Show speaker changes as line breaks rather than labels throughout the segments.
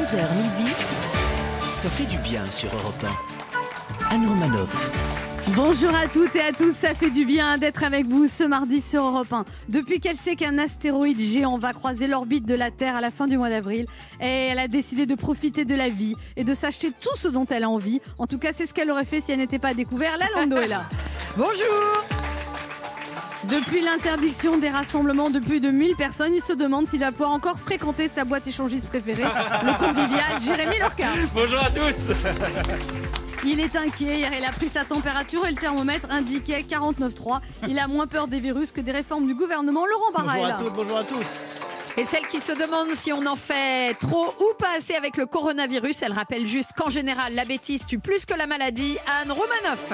11h midi, ça fait du bien sur Europe 1. Anne Romanoff.
Bonjour à toutes et à tous, ça fait du bien d'être avec vous ce mardi sur Europe 1. Depuis qu'elle sait qu'un astéroïde géant va croiser l'orbite de la Terre à la fin du mois d'avril, et elle a décidé de profiter de la vie et de s'acheter tout ce dont elle a envie. En tout cas, c'est ce qu'elle aurait fait si elle n'était pas découverte. La Lando est là. Bonjour. Depuis l'interdiction des rassemblements de plus de 1000 personnes, il se demande s'il va pouvoir encore fréquenter sa boîte échangiste préférée, le convivial Jérémy Lorca.
Bonjour à tous.
Il est inquiet, hier il a pris sa température et le thermomètre indiquait 49,3. Il a moins peur des virus que des réformes du gouvernement. Laurent Barra est là.
Bonjour à tous.
Et celle qui se demande si on en fait trop ou pas assez avec le coronavirus, elle rappelle juste qu'en général la bêtise tue plus que la maladie. Anne Romanoff.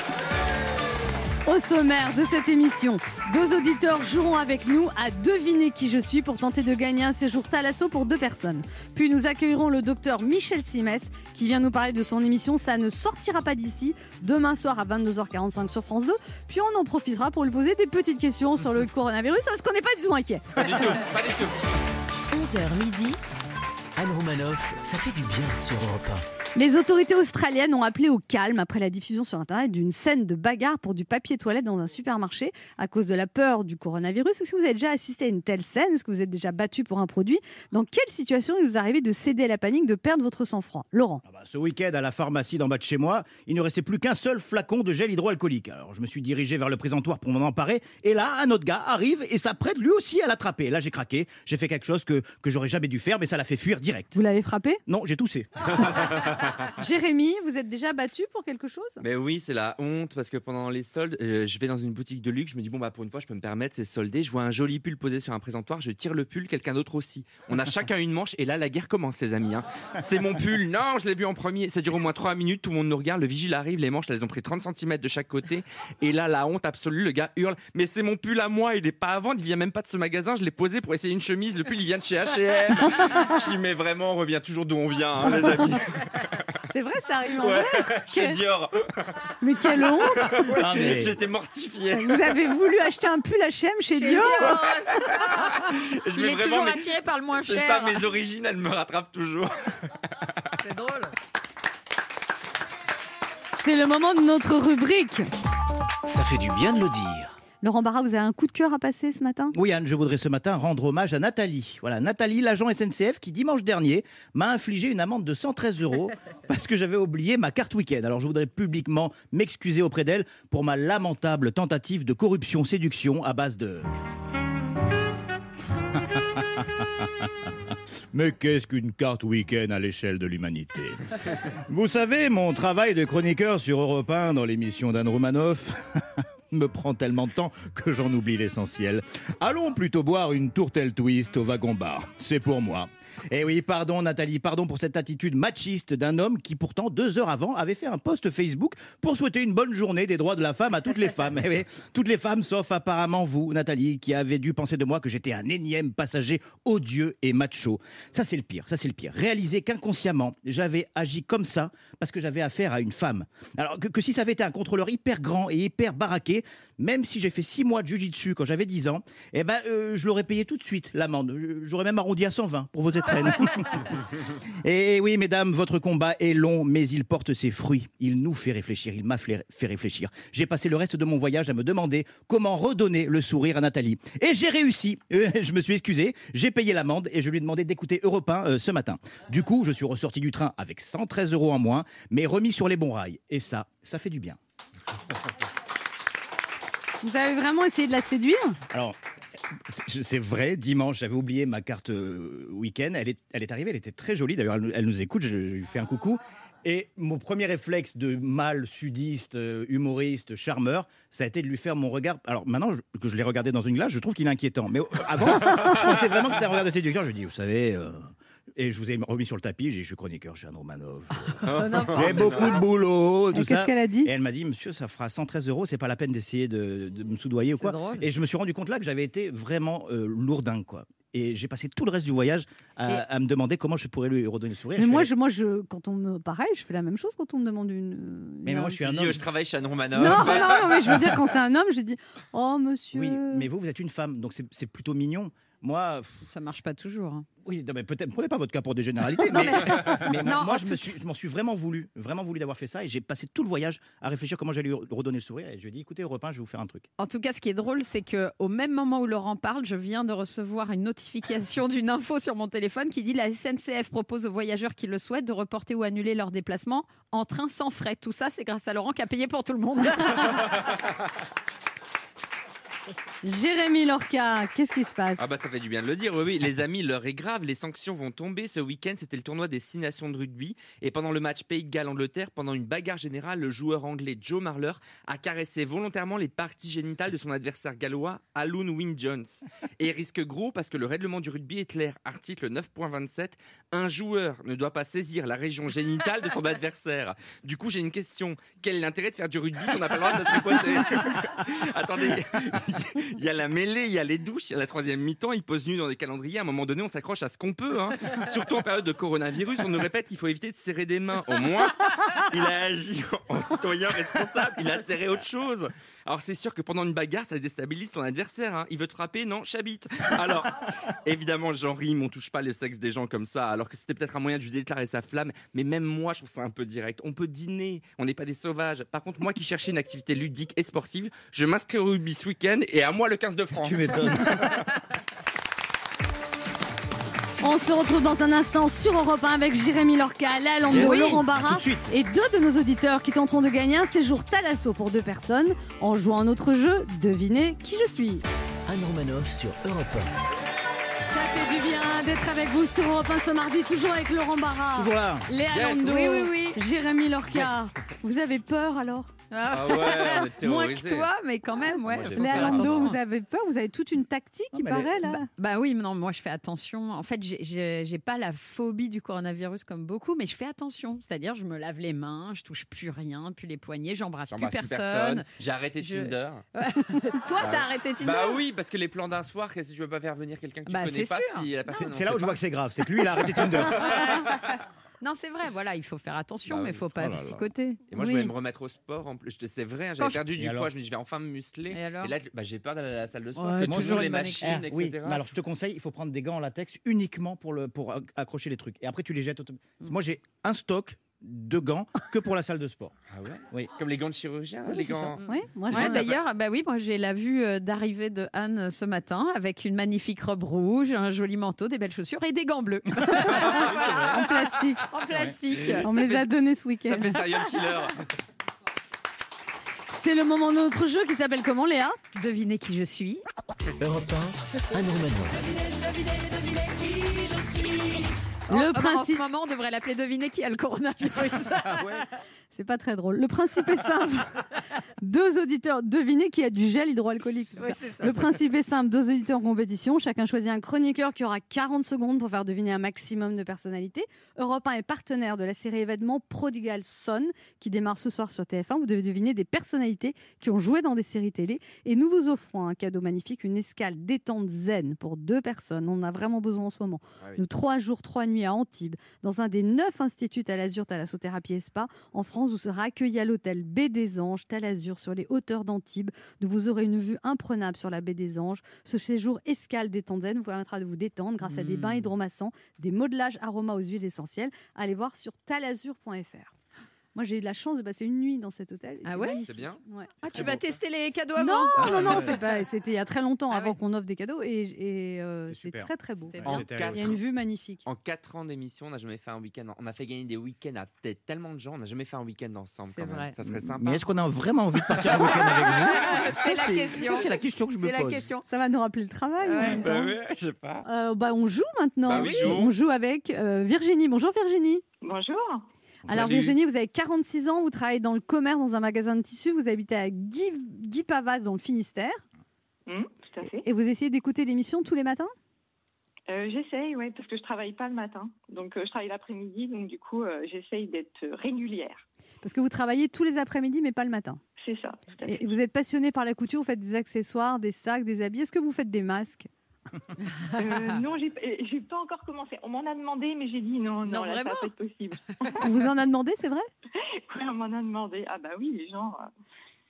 Au sommaire de cette émission, 2 auditeurs joueront avec nous à deviner qui je suis pour tenter de gagner un séjour Thalasso pour 2 personnes. Puis nous accueillerons le docteur Michel Simès qui vient nous parler de son émission Ça ne sortira pas d'ici, demain soir à 22h45 sur France 2. Puis on en profitera pour lui poser des petites questions sur le coronavirus parce qu'on n'est pas du tout inquiet.
Pas du tout.
11h midi, Anne Romanoff, ça fait du bien sur Europe 1.
Les autorités australiennes ont appelé au calme après la diffusion sur Internet d'une scène de bagarre pour du papier toilette dans un supermarché à cause de la peur du coronavirus. Est-ce que vous avez déjà assisté à une telle scène ? Est-ce que vous êtes déjà battu pour un produit ? Dans quelle situation il vous arrivait de céder à la panique, de perdre votre sang-froid ? Laurent.
Ce week-end, à la pharmacie d'en bas de chez moi, il ne restait plus qu'un seul flacon de gel hydroalcoolique. Alors je me suis dirigé vers le présentoir pour m'en emparer. Et là, un autre gars arrive et s'apprête lui aussi à l'attraper. Là, j'ai craqué. J'ai fait quelque chose que j'aurais jamais dû faire, mais ça l'a fait fuir direct.
Vous l'avez frappé ?
Non, j'ai toussé.
Jérémy, vous êtes déjà battu pour quelque chose ?
Mais oui, c'est la honte parce que pendant les soldes, je vais dans une boutique de luxe, je me dis bon pour une fois je peux me permettre, c'est soldé, je vois un joli pull posé sur un présentoir, je tire le pull, quelqu'un d'autre aussi. On a chacun une manche et là la guerre commence les amis. C'est mon pull, non je l'ai vu en premier, ça dure au moins 3 minutes, tout le monde nous regarde, le vigile arrive, les manches elles ont pris 30 cm de chaque côté et là la honte absolue, le gars hurle mais c'est mon pull à moi, il est pas à vendre, il vient même pas de ce magasin, je l'ai posé pour essayer une chemise, le pull il vient de chez H&M. Je dis mais vraiment on revient toujours d'où on vient les amis.
C'est vrai, ça arrive en vrai.
Chez Dior.
Mais quelle honte.
J'étais mortifié.
Vous avez voulu acheter un pull H&M chez Dior.
Il est toujours attiré par le moins cher.
C'est ça, mes origines, elles me rattrapent toujours.
C'est drôle.
C'est le moment de notre rubrique.
Ça fait du bien de le dire.
Laurent Barra, vous avez un coup de cœur à passer ce matin ?
Oui Anne, je voudrais ce matin rendre hommage à Nathalie. Voilà, Nathalie, l'agent SNCF qui dimanche dernier m'a infligé une amende de 113 € parce que j'avais oublié ma carte week-end. Alors je voudrais publiquement m'excuser auprès d'elle pour ma lamentable tentative de corruption-séduction à base de... Mais qu'est-ce qu'une carte week-end à l'échelle de l'humanité ? Vous savez, mon travail de chroniqueur sur Europe 1 dans l'émission d'Anne Romanoff me prend tellement de temps que j'en oublie l'essentiel. Allons plutôt boire une tourtelle twist au wagon-bar. C'est pour moi. Eh oui, pardon Nathalie, pardon pour cette attitude machiste d'un homme qui pourtant 2 heures avant avait fait un post Facebook pour souhaiter une bonne journée des droits de la femme à toutes les femmes. Eh oui, toutes les femmes sauf apparemment vous, Nathalie, qui avez dû penser de moi que j'étais un énième passager odieux et macho. Ça c'est le pire, Réaliser qu'inconsciemment, j'avais agi comme ça parce que j'avais affaire à une femme. Alors que si ça avait été un contrôleur hyper grand et hyper baraqué, même si j'ai fait 6 mois de jiu-jitsu quand j'avais 10 ans, eh ben, je l'aurais payé tout de suite, l'amende. J'aurais même arrondi à 120 pour vos étrennes. Et oui, mesdames, votre combat est long, mais il porte ses fruits. Il nous fait réfléchir, il m'a fait réfléchir. J'ai passé le reste de mon voyage à me demander comment redonner le sourire à Nathalie. Et j'ai réussi. Je me suis excusé, j'ai payé l'amende et je lui ai demandé d'écouter Europe 1 ce matin. Du coup, je suis ressorti du train avec 113 € en moins, mais remis sur les bons rails. Et ça fait du bien.
Vous avez vraiment essayé de la séduire ?
Alors, c'est vrai, dimanche, j'avais oublié ma carte week-end. Elle est arrivée, elle était très jolie. D'ailleurs, elle nous écoute, je lui fais un coucou. Et mon premier réflexe de mâle sudiste, humoriste, charmeur, ça a été de lui faire mon regard. Alors maintenant que je l'ai regardé dans une glace, je trouve qu'il est inquiétant. Mais avant, je pensais vraiment que c'était un regard de séducteur. Je dis, vous savez... Et je vous ai remis sur le tapis, j'ai dit, je suis chroniqueur, je suis Anne Romanoff. J'ai beaucoup de boulot, tout ça.
Qu'est-ce qu'elle a dit ?
Et elle m'a dit, monsieur, ça fera 113 €, c'est pas la peine d'essayer de me soudoyer ou quoi.
Drôle.
Et je me suis rendu compte là que j'avais été vraiment lourdingue, quoi. Et j'ai passé tout le reste du voyage à me demander comment je pourrais lui redonner le sourire.
Mais moi, quand on me... Pareil, je fais la même chose quand on me demande une...
Mais moi, je suis un homme.
Je travaille chez Anne Romanoff.
Non, mais je veux dire, quand c'est un homme, je dis, oh, monsieur...
Oui, mais vous êtes une femme, donc c'est plutôt mignon. Moi,
Ça marche pas toujours. Hein.
oui, non, mais peut-être prenez pas votre cas pour des généralités, mais
Non,
moi je m'en suis vraiment voulu d'avoir fait ça et j'ai passé tout le voyage à réfléchir comment j'allais lui redonner le sourire et je lui ai dit écoutez Europe 1, je vais vous faire un truc.
En tout cas, ce qui est drôle, c'est que au même moment où Laurent parle, je viens de recevoir une notification d'une info sur mon téléphone qui dit la SNCF propose aux voyageurs qui le souhaitent de reporter ou annuler leur déplacement en train sans frais. Tout ça, c'est grâce à Laurent qui a payé pour tout le monde.
Jérémy Lorca, qu'est-ce qui se passe?
Ah bah ça fait du bien de le dire, oui, les amis, l'heure est grave, les sanctions vont tomber. Ce week-end, c'était le tournoi des 6 nations de rugby. Et pendant le match Pays de Galles-Angleterre, pendant une bagarre générale, le joueur anglais Joe Marler a caressé volontairement les parties génitales de son adversaire gallois, Alun Wyn-Jones. Et il risque gros parce que le règlement du rugby est clair. Article 9.27, un joueur ne doit pas saisir la région génitale de son adversaire. Du coup, j'ai une question. Quel est l'intérêt de faire du rugby si on n'a pas le droit de se tripoter? Attendez, il y a la mêlée, il y a les douches, il y a la troisième mi-temps, ils posent nus dans des calendriers. À un moment donné, on s'accroche à ce qu'on peut. Hein. Surtout en période de coronavirus, on nous répète qu'il faut éviter de serrer des mains. Au moins, il a agi en citoyen responsable, il a serré autre chose. Alors c'est sûr que pendant une bagarre, ça déstabilise ton adversaire. Hein. Il veut te frapper, non, j'habite. Alors, évidemment, j'en rime, on touche pas le sexe des gens comme ça, alors que c'était peut-être un moyen de lui déclarer sa flamme. Mais même moi, je trouve ça un peu direct. On peut dîner, on n'est pas des sauvages. Par contre, moi qui cherchais une activité ludique et sportive, je m'inscris au rugby ce week-end et à moi le 15 de France.
Tu m'étonnes.
On se retrouve dans un instant sur Europe 1 avec Jérémy Lorca, Léa Landau,
Oui,
Laurent
à tout
Barra
de suite.
et 2 de nos auditeurs qui tenteront de gagner un séjour Thalasso pour 2 personnes en jouant à notre jeu Devinez qui je suis.
Anne Romanoff sur Europe
Ça fait du bien d'être avec vous sur Europe 1 ce mardi, toujours avec Laurent Barra,
Toujours là.
Léa
Yes.
Landau,
Oui.
Jérémy Lorca. Vous avez peur alors?
Ah ouais, on est
Moins
terrorisés.
que toi, mais quand même, ouais.
Moi, j'ai
faut
Léa
faire
Landau,
attention.
vous avez peur? Vous avez toute une tactique, il
mais
paraît là.
Bah oui, mais non, moi je fais attention. En fait, j'ai pas la phobie du coronavirus comme beaucoup, mais je fais attention. C'est-à-dire, je me lave les mains, je touche plus rien, plus les poignets, j'embrasse plus
J'embrasse
personne.
J'ai arrêté
Je-
Tinder.
Toi, t'as arrêté Tinder?
Bah oui, parce que les plans d'un soir, si tu veux pas faire venir quelqu'un que tu
Bah,
connais
c'est
pas,
sûr.
si la personne.
C'est là où je vois que c'est grave, c'est que lui il a arrêté Tinder.
Non, c'est vrai, voilà, il faut faire attention,
Bah
mais
oui.
il faut pas
Oh là là.
psychoter.
Et moi, je
Oui.
voulais me remettre au sport. En plus, c'est vrai, hein,
Quand
j'avais perdu
Et
du
alors
poids. Je me dis, je vais enfin me muscler.
Et alors
là, bah, j'ai peur d'aller à la salle de sport
Ouais,
parce que
moi,
toujours
toujours
les
une bonne
machines,
excuse.
etc.
Oui, mais alors je te conseille, il faut prendre des gants en latex uniquement pour accrocher les trucs. Et après tu les jettes. Moi j'ai un stock de gants que pour la salle de sport.
Ah ouais.
Oui.
Comme les gants de chirurgien,
Oui,
les
c'est
gants.
Oui, moi je
Ouais,
vois.
d'ailleurs, bah oui, moi j'ai la vue d'arrivée de Anne ce matin avec une magnifique robe rouge, un joli manteau, des belles chaussures et des gants bleus
en plastique.
en plastique.
On me les a donnés ce
Ça
week-end.
fait serial killer.
C'est le moment de notre jeu qui s'appelle comment, Léa?
Devinez qui je suis.
Europe 1, Anne Romanoff.
Le
En ce
principe,
moment, on devrait l'appeler Devinez qui a le coronavirus.
c'est pas très drôle. Le principe est simple. 2 auditeurs, devinez qui a du gel hydroalcoolique. c'est pour
Ouais,
ça.
c'est ça.
Le principe est simple. 2 auditeurs en compétition. Chacun choisit un chroniqueur qui aura 40 secondes pour faire deviner un maximum de personnalités. Europe 1 est partenaire de la série événement Prodigal Son qui démarre ce soir sur TF1. Vous devez deviner des personnalités qui ont joué dans des séries télé. Et nous vous offrons un cadeau magnifique, une escale détente zen pour 2 personnes. On en a vraiment besoin en ce moment.
Ah oui.
De 3 jours, 3 nuits à Antibes, dans un des 9 instituts Talazur, Thalassothérapie et Spa. En France, vous serez accueillis à l'hôtel Baie des Anges, Talazur, sur les hauteurs d'Antibes, d'où vous aurez une vue imprenable sur la Baie des Anges. Ce séjour escale détente zen vous permettra de vous détendre grâce à des bains hydromassants, des modelages aromas aux huiles essentielles. Allez voir sur talazur.fr. Moi, j'ai eu de la chance de passer une nuit dans cet hôtel. et
Ah
c'est
ouais
magnifique.
C'est bien.
Ouais.
Ah, tu vas tester les cadeaux avant?
Non, c'était il y a très longtemps,
Ah
avant
ouais.
qu'on offre des cadeaux, et
C'est
c'est
super.
très très beau.
C'était
En
bien.
quatre-
Il y a une vue magnifique.
En 4 ans d'émission, on n'a jamais fait un week-end. On a fait gagner des week-ends à peut-être tellement de gens. On n'a jamais fait un week-end ensemble.
C'est
quand même.
vrai.
Ça serait sympa.
Mais est-ce qu'on a vraiment envie de partir en week-end avec vous
C'est la question.
Ça, c'est la question que je me
C'est la
pose.
question.
Ça va nous rappeler le travail. en
Ouais.
même temps.
ouais, je sais pas.
On joue maintenant.
Bah oui, jouons.
On joue avec Virginie. Bonjour Virginie.
Bonjour.
Alors
Salut.
Virginie, vous avez 46 ans, vous travaillez dans le commerce dans un magasin de tissus, vous habitez à Guy Pavas dans le Finistère
Tout à fait.
et vous essayez d'écouter l'émission tous les matins?
J'essaye, oui, parce que je travaille pas le matin. Donc, je travaille l'après-midi. Donc, du coup, j'essaye d'être régulière.
Parce que vous travaillez tous les après-midi mais pas le matin.
C'est ça, tout à fait.
Et vous êtes passionné par la couture, vous faites des accessoires, des sacs, des habits. Est-ce que vous faites des masques?
Non, j'ai pas encore commencé. On m'en a demandé, mais j'ai dit non,
Non,
là, ça
vraiment
va pas être possible.
On vous en a demandé, c'est vrai?
Ouais, on m'en a demandé. Ah bah oui, les gens,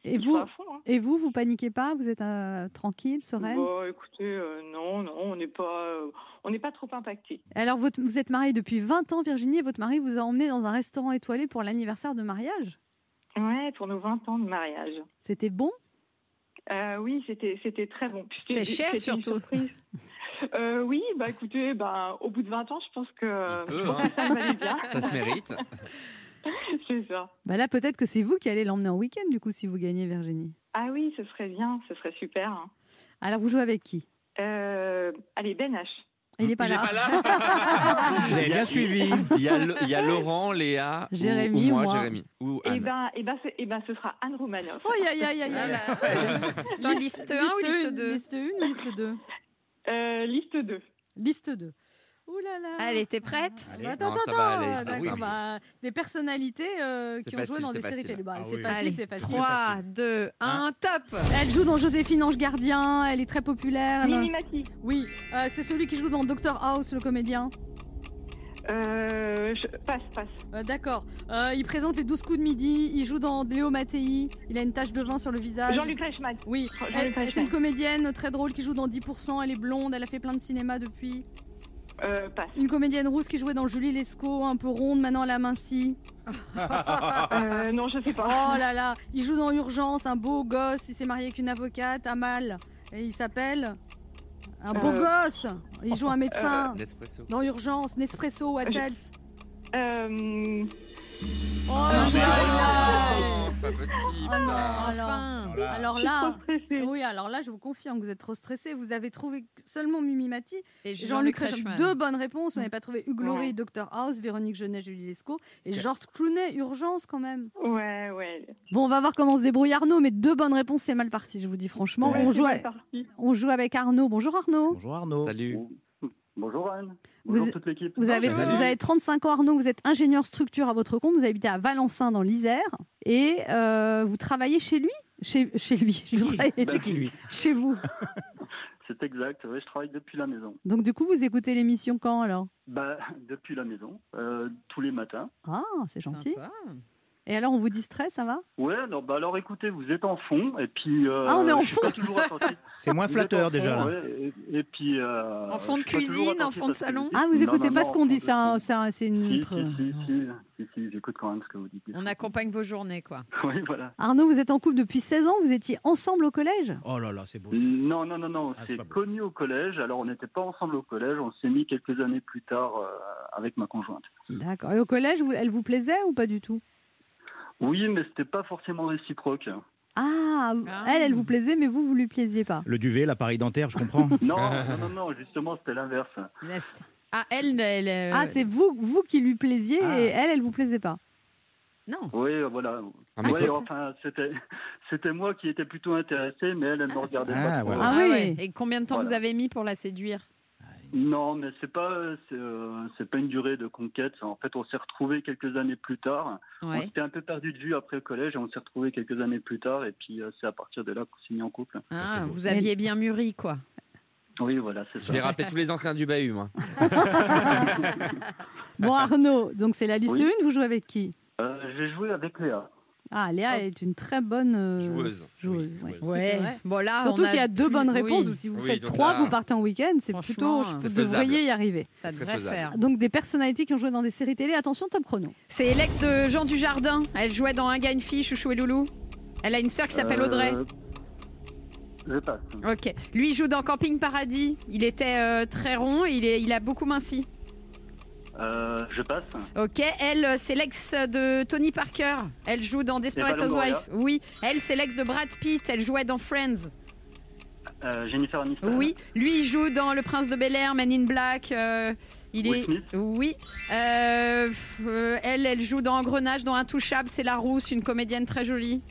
Et
il
vous,
faut à fond, hein.
et vous paniquez pas? Vous êtes tranquille, sereine?
Bon, écoutez, non, on n'est pas trop impacté.
Alors, vous êtes mariée depuis 20 ans, Virginie, et votre mari vous a emmené dans un restaurant étoilé pour l'anniversaire de mariage.
Ouais, pour nos 20 ans de mariage.
C'était bon?
Oui, c'était très bon.
C'est cher,
c'était
surtout.
Une surprise. Oui, écoutez, au bout de 20 ans, je pense que,
Un peu, hein.
ça valait bien.
Ça se mérite.
C'est ça.
Là, peut-être que c'est vous qui allez l'emmener en week-end, du coup, si vous gagnez, Virginie.
Ah oui, ce serait bien, ce serait super. Hein.
Alors, vous jouez avec qui?
Allez, Ben H.
Il n'est pas là.
Vous avez bien suivi.
Il y a Laurent, Léa,
Jérémy,
ou
ou
moi,
moi.
Jérémy. Ou
Eh
Anne.
ben, ce sera Anne Roumanoff.
Oh, aïe.
Dans liste 1 ou liste 2?
Liste 1 ou liste 2?
Liste 2.
Liste 2. Ouh là là.
Allez, t'es prête?
Allez.
Attends,
Non, ça va aller, ça
d'accord,
va.
des personnalités qui ont joué
facile,
dans des
c'est
séries
facile.
télé.
Ah
C'est
oui.
facile,
Allez,
c'est facile.
3, 2, 1, top.
Elle joue dans Joséphine Ange Gardien, elle est très populaire.
Mimi Mati.
Oui, c'est celui qui joue dans Dr House, le comédien.
Passe.
D'accord. Il présente les 12 coups de midi, il joue dans Léo Mattei, il a une tache de vin sur le visage.
Jean-Luc Reichmann.
Oui,
Jean-Luc Reichmann.
c'est une comédienne très drôle qui joue dans 10%, elle est blonde, elle a fait plein de cinéma depuis.
Passe.
Une comédienne rousse qui jouait dans Julie Lescaut, un peu ronde, maintenant elle a minci.
Non, je sais pas.
Oh là là, il joue dans Urgence, un beau gosse, il s'est marié avec une avocate, Amal, et il s'appelle... Un beau gosse. Il joue un médecin
Nespresso.
dans Urgence, Nespresso, What else? Oh
Non, mais
là
non,
là.
c'est pas possible
Oh non,
ça.
Enfin.
Alors
Je suis
là,
trop stressée.
oui, alors là, je vous confirme que vous êtes trop stressé. Vous avez trouvé seulement Mimi Mati,
Et
Jean-Luc Reichmann. 2 bonnes réponses. Vous n'avez pas trouvé Hugues Laurie,
Ouais.
Dr House, Véronique Jeunet, Julie Lescaut et Georges Clooney, Urgence quand même.
Ouais.
Bon, on va voir comment se débrouille Arnaud, mais 2 bonnes réponses, c'est mal parti, je vous dis franchement.
Ouais,
on,
c'est
joue
mal parti.
on joue avec Arnaud. Bonjour Arnaud.
Bonjour Arnaud.
Salut.
Bonjour Anne.
Vous-
Bonjour toute l'équipe.
Vous avez,
Salut.
vous avez 35 ans Arnaud, vous êtes ingénieur structure à votre compte, vous habitez à Valencin dans l'Isère et vous travaillez chez lui chez lui, vous travaillez
Bah, qui lui
chez vous.
C'est exact, ouais, je travaille depuis la maison.
Donc du coup, vous écoutez l'émission quand alors?
Depuis la maison, tous les matins.
Ah, c'est gentil.
Sympa.
Et alors, on vous distrait, ça va?
Ouais, alors écoutez, vous êtes en fond, et puis...
Ah, on est en
je suis pas
fond.
toujours attentif.
C'est moins
Vous êtes
flatteur
en fond,
déjà. Là.
ouais, et puis...
En fond de
je suis pas toujours
cuisine, en
attentif
fond de
à ce que
salon.
vous dites.
Ah, vous
Non,
écoutez
non,
pas
non,
ce
en
qu'on
fond
dit,
de
c'est une...
Si, j'écoute quand même ce que vous dites.
On accompagne vos journées, quoi.
Oui, voilà.
Arnaud, vous êtes en couple depuis 16 ans, vous étiez ensemble au collège?
Oh là là, c'est beau. Ça.
Non,
Ah,
c'est
c'est pas beau.
connu au collège. Alors, on n'était pas ensemble au collège, on s'est mis quelques années plus tard avec ma conjointe.
D'accord. Et au collège, elle vous plaisait ou pas du tout?
Oui, mais c'était pas forcément réciproque.
Ah,
Ah.
elle vous plaisait, mais vous lui plaisiez pas.
Le duvet, l'appareil dentaire, je comprends.
Non, justement, c'était l'inverse.
Ah, elle.
Ah, c'est vous qui lui plaisiez
Ah.
et elle vous plaisait pas.
Non.
Oui, voilà.
Ah, mais
Ouais,
ça,
enfin, c'était moi qui étais plutôt intéressé, mais elle me regardait
ça.
pas.
Ah,
trop.
voilà.
Ah oui.
ouais. Et combien de temps
Voilà.
vous avez mis pour la séduire?
Non, mais c'est pas une durée de conquête. En fait, on s'est retrouvés quelques années plus tard. On
Ouais.
s'était un peu perdu de vue après le collège et on s'est retrouvés quelques années plus tard. Et puis, c'est à partir de là qu'on s'est mis en couple.
c'est
Ah,
beau.
vous aviez bien mûri, quoi.
Oui, voilà, c'est
Je
ça.
vais rappeler tous les anciens du bahut, moi.
Bon, Arnaud, donc c'est la liste
Oui.
1, vous jouez avec qui?
J'ai joué avec Léa.
Ah, Léa est une très bonne
Joueuse.
joueuse,
Oui,
ouais.
joueuse.
C'est vrai.
Bon, là,
Surtout
on a
qu'il y a 2
plus-
bonnes
oui,
réponses. Si vous
Oui,
faites
donc
3,
là,
vous partez en week-end. C'est
franchement,
plutôt,
c'est
vous
faisable.
devriez y arriver.
Ça
C'est très
devrait
faisable.
faire.
Donc des personnalités qui ont joué dans des séries télé. Attention, top chrono.
C'est l'ex de Jean Dujardin. Elle jouait dans Un gars, une fille, Chouchou et Loulou. Elle a une sœur qui s'appelle Audrey.
Je passe.
Ok. Lui, il joue dans Camping Paradis. Il était très rond. Il a beaucoup minci.
Je passe.
Ok. Elle, c'est l'ex de Tony Parker. Elle joue dans Desperate
Eva Longoria.
Housewives. Oui. Elle, c'est l'ex de Brad Pitt. Elle jouait dans Friends.
Jennifer Aniston.
Oui. Lui, il joue dans Le Prince de Bel-Air, Men in Black. Il
Will
est.
Smith.
Oui. Elle joue dans Engrenage, dans Intouchable. C'est la rousse, une comédienne très jolie.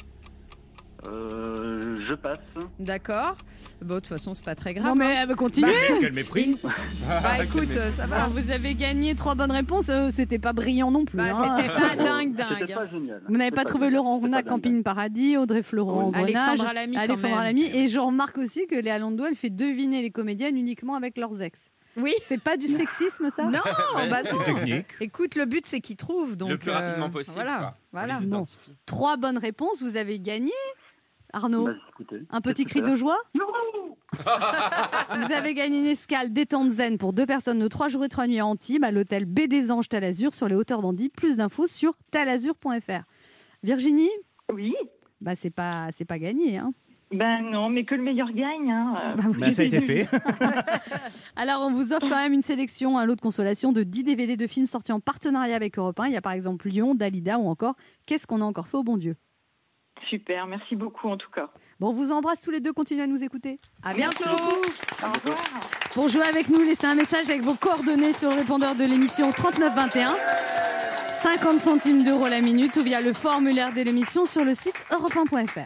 Je passe.
D'accord. Bon, de toute façon, c'est pas très grave.
Non mais continuez.
Quel mépris.
Bah écoute, ça va.
Alors, vous avez gagné 3 bonnes réponses. C'était pas brillant non plus.
Bah,
hein.
c'était pas dingue.
C'était pas génial.
Vous n'avez
C'était
pas trouvé
génial.
Laurent
C'était
Ronat,
pas dingue.
Camping Paradis, Audrey Fleurot,
Oui.
Engrenage,
Alexandra Lamy, quand
Alexandra
même.
Lamy. Et je remarque aussi que Léa Landau, elle fait deviner les comédiennes uniquement avec leurs ex.
Oui.
C'est pas du sexisme, ça?
Non, bah non.
Technique.
Écoute, le but c'est qu'ils trouvent. Donc,
Le plus rapidement possible.
Voilà.
quoi.
Voilà.
On les
Non.
identifie.
3 bonnes réponses, vous avez gagné. Arnaud,
Écoutez,
un petit
c'est
cri
super.
de joie. Vous avez gagné une escale détente zen pour 2 personnes de 3 jours et 3 nuits à Antibes, à l'hôtel B des Anges Talazur, sur les hauteurs d'Antibes. Plus d'infos sur talazur.fr. Virginie ?
Oui.
Bah, c'est pas gagné, hein.
Ben non, mais que le meilleur gagne. Hein.
Bah oui.
Ça a été fait.
Alors, on vous offre quand même une sélection, un lot de consolation de 10 DVD de films sortis en partenariat avec Europe 1. Il y a par exemple Lyon, Dalida ou encore Qu'est-ce qu'on a encore fait au bon Dieu.
Super, merci beaucoup en tout cas.
Bon, on vous embrasse tous les deux, continuez à nous écouter.
À bientôt.
Au revoir.
Pour jouer avec nous, laissez un message avec vos coordonnées sur le répondeur de l'émission 3921. 50 centimes d'euros la minute ou via le formulaire de l'émission sur le site europe1.fr.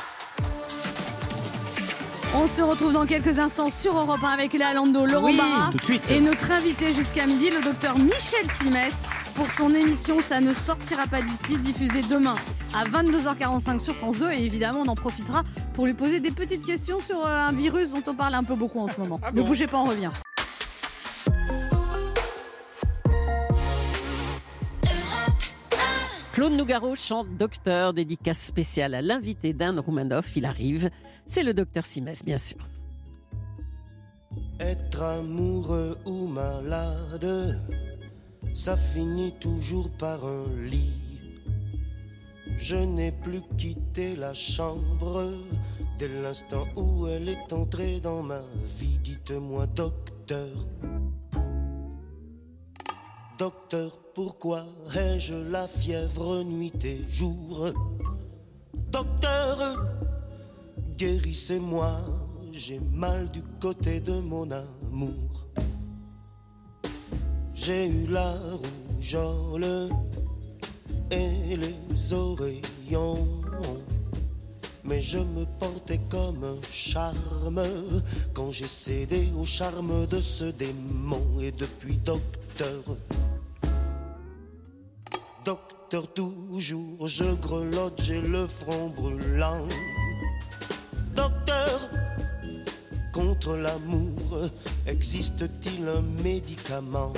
On se retrouve dans quelques instants sur Europe 1 avec Léa Lando, Laurent Barra
tout de suite.
et notre invité jusqu'à midi, le docteur Michel Simès, pour son émission Ça ne sortira pas d'ici, diffusée demain à 22h45 sur France 2. Et évidemment, on en profitera pour lui poser des petites questions sur un virus dont on parle un peu beaucoup en ce moment. Ne bougez pas, on revient.
Claude Nougaro chante Docteur, dédicace spéciale à l'invité d'Anne Roumanoff. Il arrive, c'est le docteur Simès, bien sûr.
Être amoureux ou malade, ça finit toujours par un lit. Je n'ai plus quitté la chambre dès l'instant où elle est entrée dans ma vie. Dites-moi, docteur, docteur, pourquoi ai-je la fièvre nuit et jour? Docteur, guérissez-moi, j'ai mal du côté de mon amour. J'ai eu la rougeole et les oreillons, mais je me portais comme un charme quand j'ai cédé au charme de ce démon. Et depuis, docteur, docteur, toujours je grelotte, j'ai le front brûlant. Docteur, contre l'amour, existe-t-il un médicament?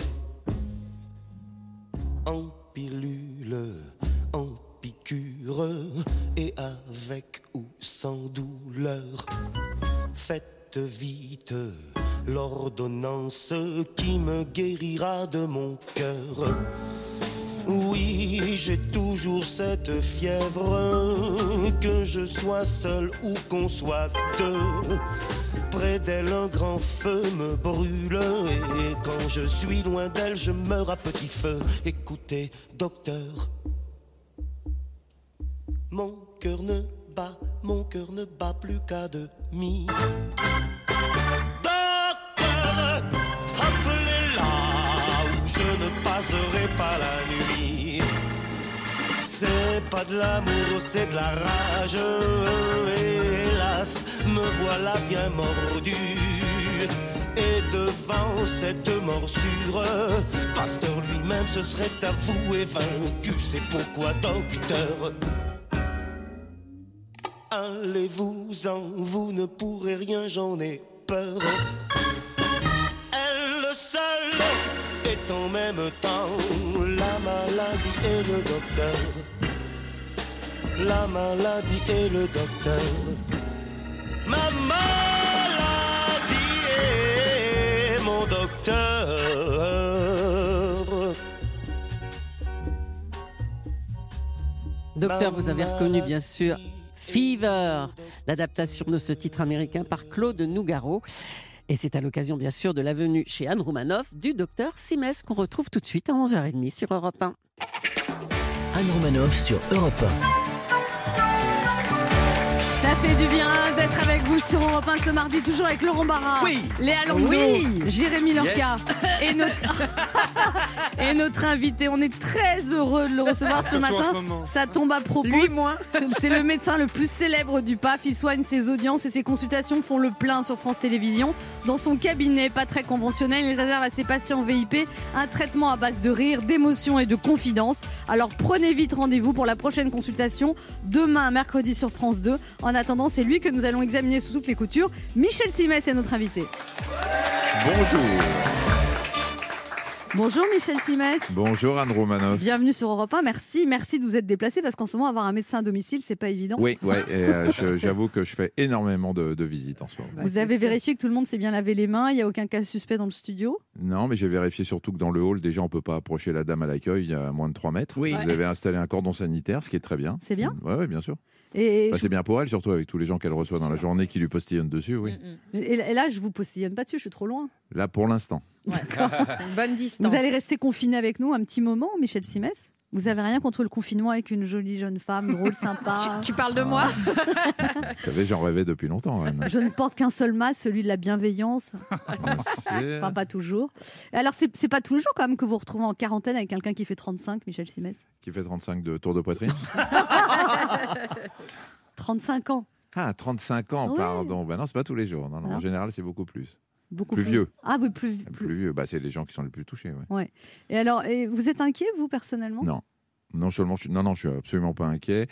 En pilule, en piqûre, et avec ou sans douleur. Faites vite l'ordonnance qui me guérira de mon cœur. Oui, j'ai toujours cette fièvre, que je sois seul ou qu'on soit deux. Près d'elle, un grand feu me brûle, et quand je suis loin d'elle, je meurs à petit feu. Écoutez, docteur, mon cœur ne bat plus qu'à demi. Docteur, appelez-la, ou je ne passerai pas la nuit. C'est pas de l'amour, c'est de la rage. Hélas, me voilà bien mordu. Et devant cette morsure, Pasteur lui-même se serait avoué vaincu. C'est pourquoi, docteur, allez-vous-en, vous ne pourrez rien, j'en ai peur. Elle seule est en même temps la maladie et le docteur. La maladie et le docteur. Ma maladie et mon docteur.
Docteur, vous avez reconnu bien sûr Fever, l'adaptation de ce titre américain par Claude Nougaro. Et c'est à l'occasion bien sûr de la venue chez Anne Roumanoff du docteur Simès qu'on retrouve tout de suite à 11h30 sur Europe 1.
Anne Roumanoff sur Europe 1.
Ça fait du bien d'être avec vous sur Europe 1 ce mardi, toujours avec Laurent Barra, Léa Lando, Jérémy Lorca et notre invité. On est très heureux de le recevoir ce matin. Ça tombe à propos.
Lui, moi.
C'est le médecin le plus célèbre du PAF. Il soigne ses audiences et ses consultations font le plein sur France Télévisions. Dans son cabinet, pas très conventionnel, il réserve à ses patients VIP un traitement à base de rire, d'émotion et de confidence. Alors prenez vite rendez-vous pour la prochaine consultation, demain, mercredi sur France 2. En attendant, c'est lui que nous allons examiner sous toutes les coutures. Michel Simès est notre invité.
Bonjour.
Bonjour Michel Simès.
Bonjour Anne Romanoff.
Bienvenue sur Europe 1. Merci de vous être déplacé parce qu'en ce moment, avoir un médecin à domicile, c'est pas évident.
Oui, j'avoue que je fais énormément de visites en ce moment.
Vous avez vérifié que tout le monde s'est bien lavé les mains, il n'y a aucun cas suspect dans le studio?
Non, mais j'ai vérifié surtout que dans le hall, déjà, on ne peut pas approcher la dame à l'accueil à moins de 3 mètres.
Oui.
Vous avez installé un cordon sanitaire, ce qui est très bien.
C'est bien?
Oui, bien sûr.
Et
C'est bien pour elle, surtout avec tous les gens qu'elle reçoit dans la journée qui lui postillonnent dessus, oui.
Et là, je vous postillonne pas dessus, je suis trop loin.
Là, pour l'instant.
Une bonne distance.
Vous allez rester confiné avec nous un petit moment, Michel Simès? Vous avez rien contre le confinement avec une jolie jeune femme, drôle, sympa?
Tu parles de moi?
Vous savez, j'en rêvais depuis longtemps, Anne.
Je ne porte qu'un seul masque, celui de la bienveillance. Enfin, pas toujours. Alors, c'est pas tous les jours quand même que vous vous retrouvez en quarantaine avec quelqu'un qui fait 35, Michel Simès?
Qui fait 35 de tour de poitrine.
35 ans.
Ah, 35 ans,
Ouais.
pardon. Ben non, c'est pas tous les jours. Non,
Ah.
En général, c'est beaucoup plus.
Beaucoup
Plus vieux.
Ah oui, plus
Plus vieux, c'est les gens qui sont les plus touchés. Ouais.
Ouais. Et alors, vous êtes inquiet, vous, personnellement?
Non. Non seulement je suis absolument pas inquiet.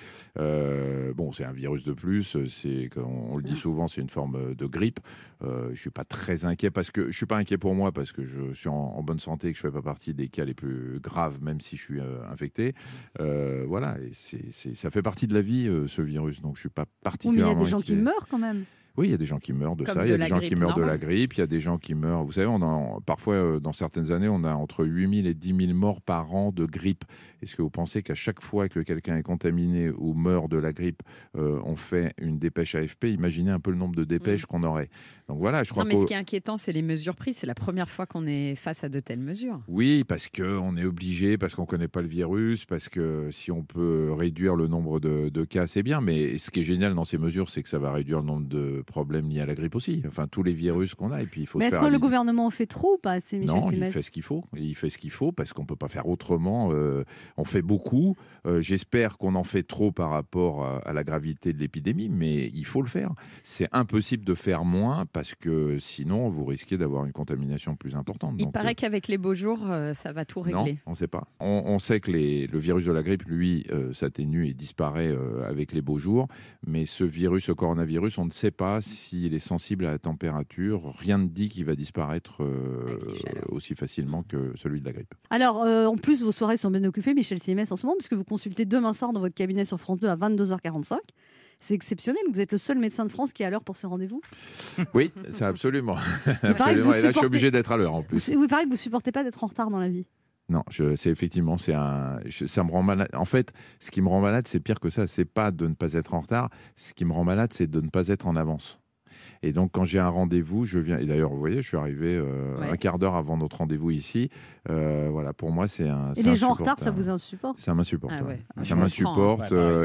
Bon, c'est un virus de plus. C'est, on le dit souvent, c'est une forme de grippe. Je suis pas très inquiet parce que je suis pas inquiet pour moi parce que je suis en bonne santé et que je fais pas partie des cas les plus graves, même si je suis infecté. Voilà, et ça fait partie de la vie ce virus, donc je suis pas
Oui, mais il y
particulièrement
a des gens
inquiet.
qui meurent quand même.
Oui, il y a des gens qui meurent de
Comme
ça,
de
il y a
la
des gens qui
grippe
meurent de la
normale.
grippe, il y a des gens qui meurent. Vous savez, parfois, dans certaines années, on a entre 8 000 et 10 000 morts par an de grippe. Est-ce que vous pensez qu'à chaque fois que quelqu'un est contaminé ou meurt de la grippe, on fait une dépêche AFP? Imaginez un peu le nombre de dépêches qu'on aurait. Donc voilà, je crois
Non, mais ce qui est inquiétant, c'est les mesures prises. C'est la première fois qu'on est face à de telles mesures.
Oui, parce qu'on est obligé, parce qu'on ne connaît pas le virus, parce que si on peut réduire le nombre de cas, c'est bien. Mais ce qui est génial dans ces mesures, c'est que ça va réduire le nombre de problèmes liés à la grippe aussi. Enfin, tous les virus qu'on a. Et puis, il faut
Mais
se
est-ce
faire
que
à
le
l'idée.
gouvernement en fait trop ou pas? C'est Michel
Non, il
Simès.
fait ce qu'il faut. Il fait ce qu'il faut parce qu'on ne peut pas faire autrement. On fait beaucoup. J'espère qu'on en fait trop par rapport à la gravité de l'épidémie, mais il faut le faire. C'est impossible de faire moins parce que sinon, vous risquez d'avoir une contamination plus importante.
Il
Donc,
paraît qu'avec les beaux jours, ça va tout régler.
non, on ne sait pas. On sait que le virus de la grippe, lui, s'atténue et disparaît avec les beaux jours. Mais ce coronavirus, on ne sait pas s'il est sensible à la température. Rien ne dit qu'il va disparaître aussi facilement que celui de la grippe.
Alors, en plus, vos soirées sont bien occupées, Michel Simès, en ce moment, puisque vous consultez demain soir dans votre cabinet sur France 2 à 22h45. C'est exceptionnel, vous êtes le seul médecin de France qui est à l'heure pour ce rendez-vous.
Oui, c'est absolument.
Il paraît que
Absolument.
vous
Et là, je suis
supportez-
obligé d'être à l'heure en plus.
Il paraît que vous supportez pas d'être en retard dans la vie.
Non, c'est effectivement, ça me rend malade. En fait, ce qui me rend malade, c'est pire que ça. C'est pas de ne pas être en retard. Ce qui me rend malade, c'est de ne pas être en avance. Et donc, quand j'ai un rendez-vous, je viens. Et d'ailleurs, vous voyez, je suis arrivé un quart d'heure avant notre rendez-vous ici. Voilà, pour moi, c'est un.
Et les gens en retard, ça vous insupporte?
Ça m'insupporte.
Ah ouais.
Ça
Je
m'insupporte.
comprends, hein.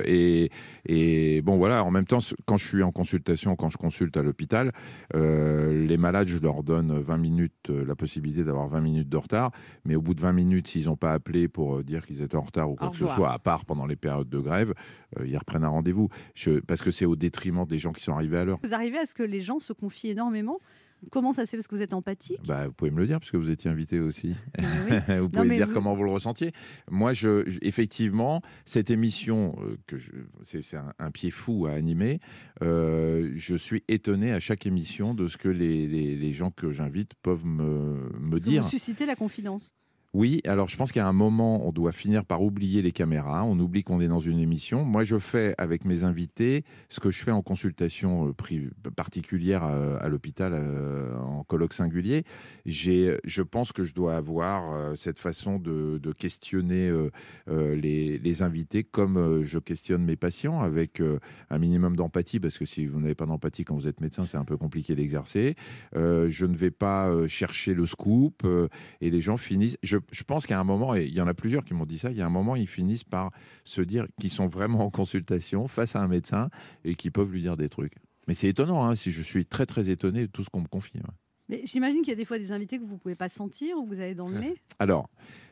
Et bon, voilà, en même temps, quand je suis en consultation, quand je consulte à l'hôpital, les malades, je leur donne 20 minutes, la possibilité d'avoir 20 minutes de retard. Mais au bout de 20 minutes, s'ils n'ont pas appelé pour dire qu'ils étaient en retard ou quoi
Au
que ce
revoir.
soit, à part pendant les périodes de grève, ils reprennent un rendez-vous. Parce que c'est au détriment des gens qui sont arrivés à l'heure.
Vous arrivez à ce que les gens se confient énormément? Comment ça se fait? Parce que vous êtes empathique?
Bah, vous pouvez me le dire, parce que vous étiez invité aussi.
Oui.
Vous pouvez me
mais
dire
vous-
comment vous le ressentiez. Moi, effectivement, cette émission, c'est un pied fou à animer, je suis étonné à chaque émission de ce que les gens que j'invite peuvent me
Parce que
dire.
vous suscitez la confidence.
Oui, alors je pense qu'à un moment, on doit finir par oublier les caméras, on oublie qu'on est dans une émission. Moi, je fais avec mes invités ce que je fais en consultation particulière à l'hôpital, en colloque singulier. Je pense que je dois avoir cette façon de questionner les invités comme je questionne mes patients, avec un minimum d'empathie, parce que si vous n'avez pas d'empathie quand vous êtes médecin, c'est un peu compliqué d'exercer. Je ne vais pas chercher le scoop, et les gens finissent... Je pense qu'à un moment, et il y en a plusieurs qui m'ont dit ça, il y a un moment, ils finissent par se dire qu'ils sont vraiment en consultation face à un médecin et qu'ils peuvent lui dire des trucs. Mais c'est étonnant, hein, si je suis très très étonné de tout ce qu'on me confie. Ouais.
Mais j'imagine qu'il y a des fois des invités que vous ne pouvez pas sentir ou que vous avez dans le nez.
Alors,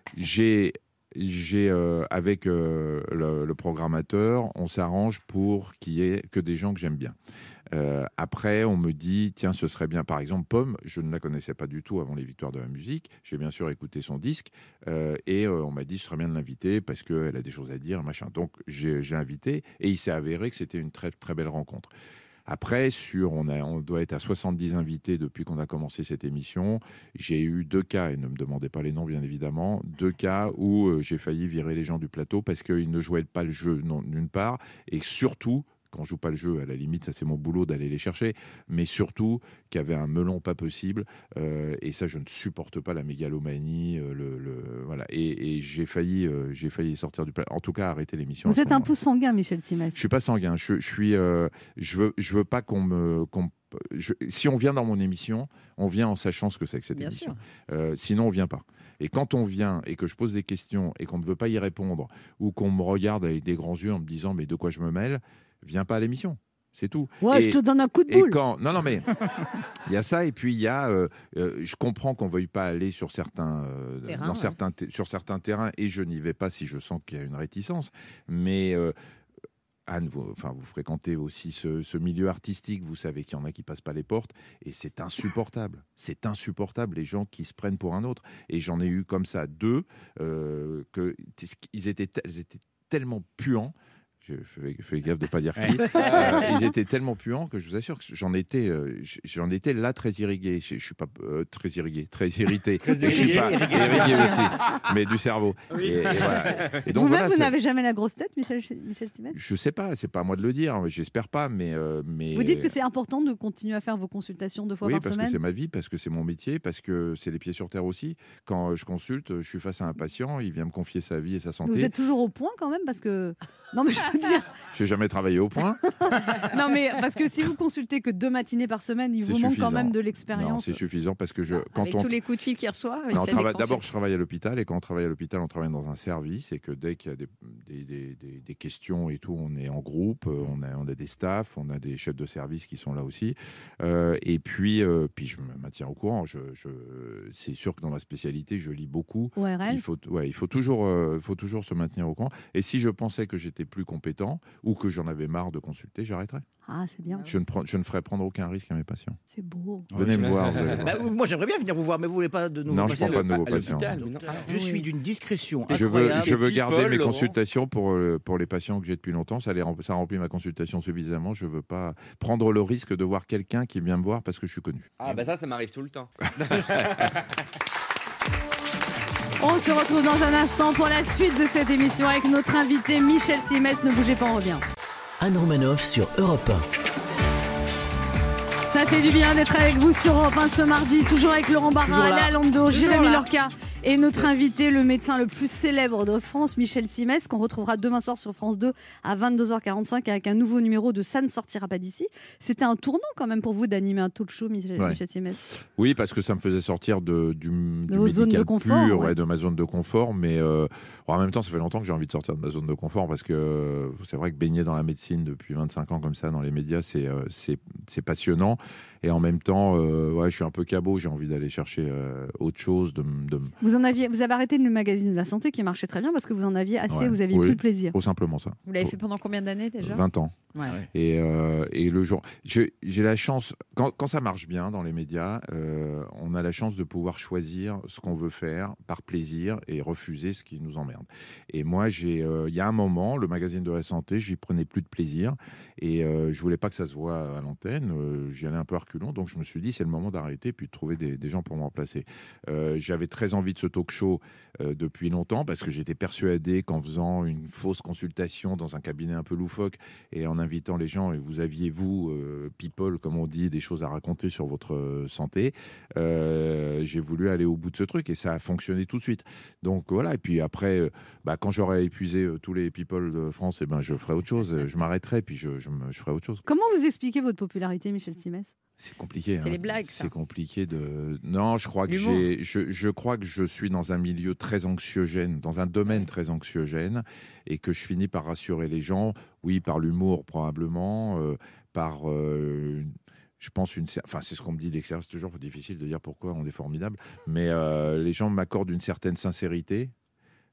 avec le programmateur, on s'arrange pour qu'il y ait que des gens que j'aime bien. Après, on me dit, tiens, ce serait bien. Par exemple, Pomme, je ne la connaissais pas du tout avant les Victoires de la musique. J'ai bien sûr écouté son disque et on m'a dit, ce serait bien de l'inviter parce qu'elle a des choses à dire, machin. Donc, j'ai invité et il s'est avéré que c'était une très, très belle rencontre. Après, on doit être à 70 invités depuis qu'on a commencé cette émission. J'ai eu 2 cas, et ne me demandez pas les noms bien évidemment, 2 cas où j'ai failli virer les gens du plateau parce qu'ils ne jouaient pas le jeu d'une part, et surtout, quand je joue pas le jeu, à la limite, ça c'est mon boulot d'aller les chercher, mais surtout qu'il y avait un melon pas possible, et ça je ne supporte pas la mégalomanie, voilà, et j'ai failli sortir du plat. En tout cas, arrêter l'émission.
Vous êtes un peu sanguin, Michel Simès.
Je suis pas sanguin. Je veux pas si on vient dans mon émission, on vient en sachant ce que c'est que cette émission. Sinon, on vient pas. Et quand on vient et que je pose des questions et qu'on ne veut pas y répondre, ou qu'on me regarde avec des grands yeux en me disant mais de quoi je me mêle, viens pas à l'émission. C'est tout.
Ouais, je te donne un coup de boule.
Non, mais il y a ça, et puis il y a. Je comprends qu'on veuille pas aller sur certains terrains, et je n'y vais pas si je sens qu'il y a une réticence. Mais Anne, vous fréquentez aussi ce milieu artistique. Vous savez qu'il y en a qui passent pas les portes, et c'est insupportable. C'est insupportable, les gens qui se prennent pour un autre. Et j'en ai eu comme ça 2 ils étaient tellement puants. Je fais gaffe de ne pas dire qui. Ils étaient tellement puants que je vous assure que j'en étais là très irrigué. Je ne suis pas très irrigué, très irrité.
Très
je suis pas irrigué
irrigué
aussi, mais du cerveau.
Oui.
Et voilà. Et donc,
vous-même,
voilà,
vous n'avez jamais la grosse tête, Michel Simès?
Je ne sais pas, c'est pas à moi de le dire. J'espère pas, mais.
Vous dites que c'est important de continuer à faire vos consultations 2 fois par semaine.
Oui, parce que c'est ma vie, parce que c'est mon métier, parce que c'est les pieds sur terre aussi. Quand je consulte, je suis face à un patient, il vient me confier sa vie et sa santé.
Mais vous êtes toujours au point quand même, parce que. Non, mais je veux dire.
J'ai jamais travaillé au point.
Non, mais parce que si vous consultez que 2 matinées par semaine, il vous manque quand même de l'expérience.
Non, c'est suffisant parce que
Avec tous les coups de fil qu'il reçoit,
d'abord, je travaille à l'hôpital, et quand on travaille à l'hôpital, on travaille dans un service, et que dès qu'il y a des questions et tout, on est en groupe, on a des staffs, on a des chefs de service qui sont là aussi, et puis je me maintiens au courant. C'est sûr que dans la spécialité, je lis beaucoup.
ORL.
Il faut toujours se maintenir au courant. Et si je pensais que j'étais plus compétent ou que j'en avais marre de consulter, j'arrêterais.
Ah, c'est bien.
Je ne ferai prendre aucun risque à mes patients.
C'est beau.
Venez me voir.
Moi, j'aimerais bien venir vous voir, mais vous voulez pas de nouveaux patients?
Non, je ne prends pas de nouveaux patients.
Je suis d'une discrétion
je
incroyable.
veux garder mes consultations pour les patients que j'ai depuis longtemps. Ça remplit ma consultation suffisamment. Je ne veux pas prendre le risque de voir quelqu'un qui vient me voir parce que je suis connu.
Ah, bah ça m'arrive tout le temps.
On se retrouve dans un instant pour la suite de cette émission avec notre invité Michel Simès. Ne bougez pas, on revient.
Anne Romanoff sur Europe 1.
Ça fait du bien d'être avec vous sur Europe 1 ce mardi, toujours avec Laurent Barra, Léa Lando, Jérémy Lorca et notre invité, le médecin le plus célèbre de France, Michel Simès, qu'on retrouvera demain soir sur France 2 à 22h45 avec un nouveau numéro de Ça ne sortira pas d'ici. C'était un tournant quand même pour vous d'animer un talk show, Michel Simès.
Oui, parce que ça me faisait sortir du
zone de confort,
pur, de ma zone de confort, mais en même temps, ça fait longtemps que j'ai envie de sortir de ma zone de confort, parce que c'est vrai que baigner dans la médecine depuis 25 ans comme ça, dans les médias, c'est passionnant. Et en même temps, je suis un peu cabot, j'ai envie d'aller chercher autre chose.
Vous avez arrêté le magazine de la santé qui marchait très bien parce que vous en aviez assez, vous aviez plus de plaisir.
Tout simplement ça.
Vous l'avez fait pendant combien d'années déjà?
20 ans.
Ouais.
Et le jour, j'ai la chance, quand ça marche bien dans les médias, on a la chance de pouvoir choisir ce qu'on veut faire par plaisir et refuser ce qui nous emmerde. Et moi, il y a un moment, le magazine de la santé, j'y prenais plus de plaisir, et je voulais pas que ça se voit à l'antenne. J'y allais un peu à reculons, donc je me suis dit c'est le moment d'arrêter puis de trouver des gens pour me remplacer. J'avais très envie de ce talk show depuis longtemps, parce que j'étais persuadé qu'en faisant une fausse consultation dans un cabinet un peu loufoque et en invitant les gens, et vous aviez, people, comme on dit, des choses à raconter sur votre santé, j'ai voulu aller au bout de ce truc, et ça a fonctionné tout de suite. Donc voilà, et puis après, quand j'aurai épuisé tous les people de France, je ferai autre chose, je m'arrêterai, puis je ferai autre chose.
Comment vous expliquez votre popularité, Michel Simès?
C'est compliqué.
C'est les blagues, ça.
C'est compliqué de. Non, je crois que je crois que je suis dans un milieu très anxiogène, dans un domaine très anxiogène, et que je finis par rassurer les gens. Oui, par l'humour probablement, par. Je pense c'est ce qu'on me dit de l'extérieur. C'est toujours difficile de dire pourquoi on est formidable, mais les gens m'accordent une certaine sincérité.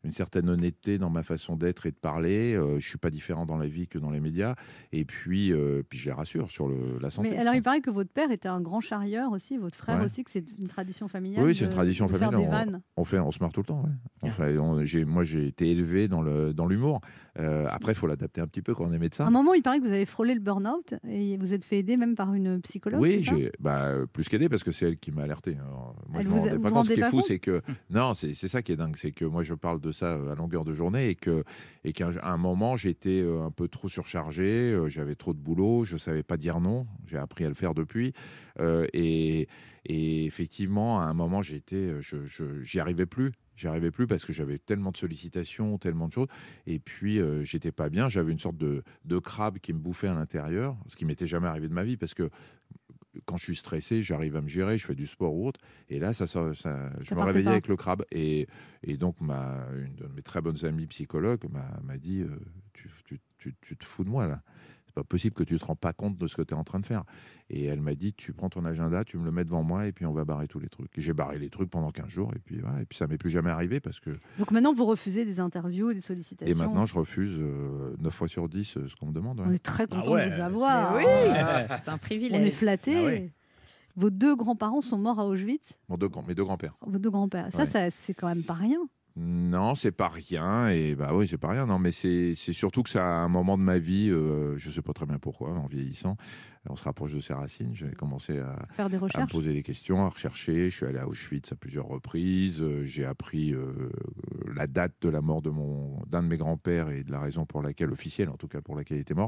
une certaine honnêteté dans ma façon d'être et de parler. Je suis pas différent dans la vie que dans les médias. Et puis je les rassure sur la santé.
Mais alors, il paraît que votre père était un grand charrieur aussi, votre frère aussi, que c'est une tradition familiale.
Oui, c'est une tradition familiale.
Faire des vannes.
On se marre tout le temps. Ouais. Moi, j'ai été élevé dans l'humour. Après, il faut l'adapter un petit peu quand on est médecin.
À un moment, il paraît que vous avez frôlé le burn-out et vous êtes fait aider même par une psychologue.
Oui, plus qu'aider parce que c'est elle qui m'a alerté. Alors, moi, je me rendais pas compte. Ce qui est fou, c'est que non, c'est ça qui est dingue, c'est que moi, je parle de ça à longueur de journée et qu'à un moment, j'étais un peu trop surchargé, j'avais trop de boulot, je savais pas dire non. J'ai appris à le faire depuis et effectivement, à un moment, j'y arrivais plus. J'y arrivais plus parce que j'avais tellement de sollicitations, tellement de choses. Et puis, j'étais pas bien. J'avais une sorte de crabe qui me bouffait à l'intérieur, ce qui m'était jamais arrivé de ma vie parce que quand je suis stressé, j'arrive à me gérer, je fais du sport ou autre. Et là, je me réveillais avec le crabe. Et donc, une de mes très bonnes amies psychologues m'a dit tu te fous de moi, là. C'est pas possible que tu te rends pas compte de ce que tu es en train de faire. Et elle m'a dit, tu prends ton agenda, tu me le mets devant moi et puis on va barrer tous les trucs. Et j'ai barré les trucs pendant 15 jours et puis voilà. Et puis ça m'est plus jamais arrivé parce que...
Donc maintenant, vous refusez des interviews, des sollicitations.
Et maintenant, je refuse 9 fois sur 10 ce qu'on me demande. Ouais.
On est très content de vous avoir.
Oui, c'est un privilège.
On est flattés. Vos deux grands-parents sont morts à Auschwitz.
Mes deux grands-pères.
Vos deux grands-pères. Ça, c'est quand même pas rien.
Non, c'est pas rien. Et oui, c'est pas rien. Non, mais c'est surtout que c'est un moment de ma vie, je sais pas très bien pourquoi, en vieillissant, on se rapproche de ses racines. J'ai commencé à
faire des recherches,
à me poser des questions, à rechercher. Je suis allé à Auschwitz à plusieurs reprises. J'ai appris la date de la mort d'un de mes grands-pères et de la raison pour laquelle, officielle en tout cas, pour laquelle il était mort.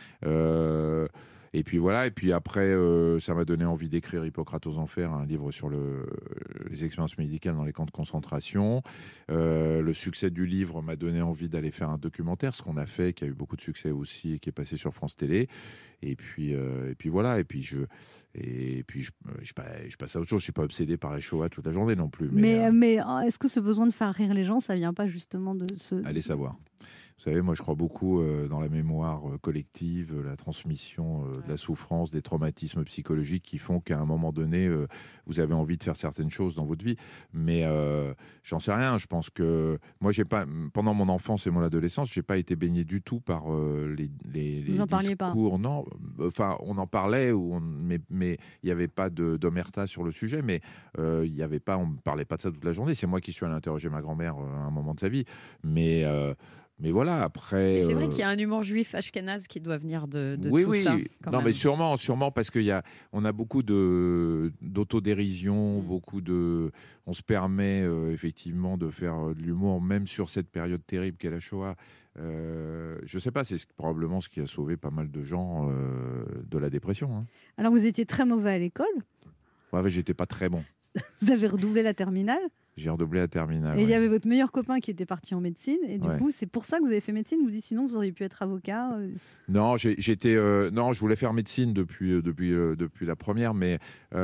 Et puis voilà, et puis après, ça m'a donné envie d'écrire Hippocrate aux Enfers, un livre sur les expériences médicales dans les camps de concentration. Le succès du livre m'a donné envie d'aller faire un documentaire, ce qu'on a fait, qui a eu beaucoup de succès aussi, et qui est passé sur France Télé. Et puis voilà, et puis je passe à autre chose. Je suis pas obsédé par la Shoah toute la journée non plus.
Mais est-ce que ce besoin de faire rire les gens, ça vient pas justement de ce...
Allez savoir. Vous savez, moi, je crois beaucoup dans la mémoire collective, la transmission de la souffrance, des traumatismes psychologiques qui font qu'à un moment donné, vous avez envie de faire certaines choses dans votre vie. Mais j'en sais rien. Je pense que moi, pendant mon enfance et mon adolescence, j'ai pas été baigné du tout par les
vous en parliez
discours.
Pas.
Non, enfin, on en parlait, mais il n'y avait pas d'omerta sur le sujet. Mais on ne parlait pas de ça toute la journée. C'est moi qui suis allé interroger ma grand-mère à un moment de sa vie. Mais voilà, après...
C'est vrai qu'il y a un humour juif ashkénaze qui doit venir de
oui,
tout ça.
Non, mais sûrement parce qu'on a beaucoup d'autodérision, on se permet effectivement de faire de l'humour, même sur cette période terrible qu'est la Shoah. Je sais pas, c'est probablement ce qui a sauvé pas mal de gens de la dépression. Hein.
Alors, vous étiez très mauvais à l'école.
Ouais, j'étais pas très bon.
Vous avez redoublé la terminale.
J'ai redoublé la terminale.
Et il y avait votre meilleur copain qui était parti en médecine. Et du coup, c'est pour ça que vous avez fait médecine. Vous dites sinon, vous auriez pu être avocat.
Non, non, je voulais faire médecine depuis la première, mais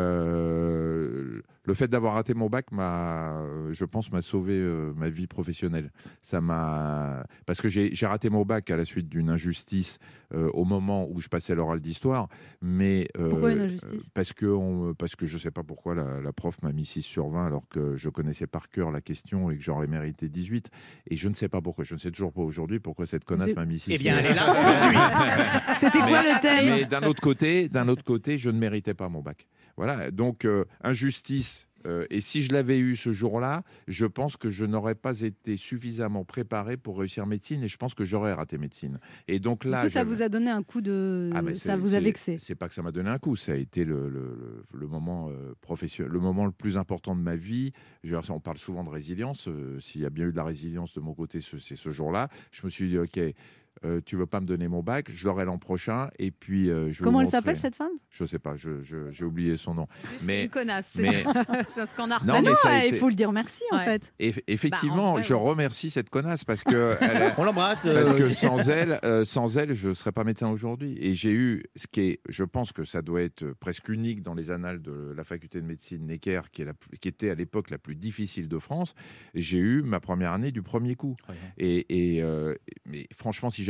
le fait d'avoir raté mon bac je pense, m'a sauvé ma vie professionnelle. Parce que j'ai raté mon bac à la suite d'une injustice au moment où je passais l'oral d'histoire. Mais
pourquoi une injustice ?
Parce que je sais pas pourquoi la prof m'a mis 6 sur 20 alors que je connaissais par cœur la question et que j'aurais mérité 18. Et je ne sais pas pourquoi. Je ne sais toujours pas aujourd'hui pourquoi cette connasse m'a mis 6.
Eh bien, elle est là aujourd'hui.
C'était quoi le thème ?
Mais d'un autre côté, je ne méritais pas mon bac. Voilà. Donc, injustice. Et si je l'avais eu ce jour-là, je pense que je n'aurais pas été suffisamment préparé pour réussir médecine et je pense que j'aurais raté médecine. Et donc là,
du coup, ça vous a donné un coup de... ça vous a vexé.
C'est pas que ça m'a donné un coup, ça a été le moment professionnel, le moment le plus important de ma vie. On parle souvent de résilience. S'il y a bien eu de la résilience de mon côté, c'est ce jour-là. Je me suis dit, OK... tu veux pas me donner mon bac, je l'aurai l'an prochain et puis je vais
Comment elle s'appelle cette femme ?
Je sais pas, j'ai oublié son nom.
C'est une connasse, c'est ce qu'on a retenu.
Non, il faut le dire merci en fait.
Et effectivement, je remercie cette connasse parce que
on l'embrasse.
Parce que sans elle, je serais pas médecin aujourd'hui. Et j'ai eu je pense que ça doit être presque unique dans les annales de la faculté de médecine Necker, qui était à l'époque la plus difficile de France. J'ai eu ma première année du premier coup. Mais franchement, si